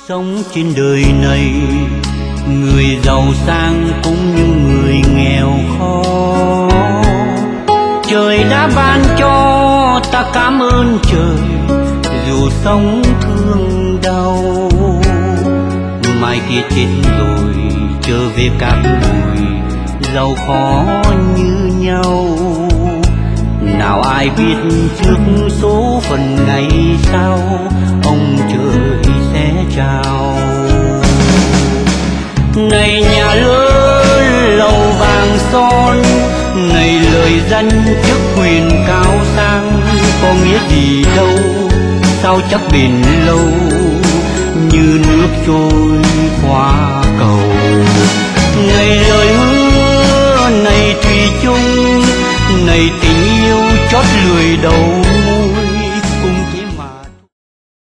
Sống trên đời này, người giàu sang cũng như người nghèo khó. Trời đã ban cho ta cảm ơn trời, dù sống thương đau. Mai kia chết rồi trở về cát bụi, giàu khó như nhau. Nào ai biết trước số phận ngày sau, ông trời sẽ trao. Này nhà lớn lầu vàng son, này lời dân chức quyền cao sang, có nghĩa gì đâu, sao chắc bền lâu như nước trôi qua cầu. Này lời hứa, này thủy chung, này tình yêu chót lười đầu,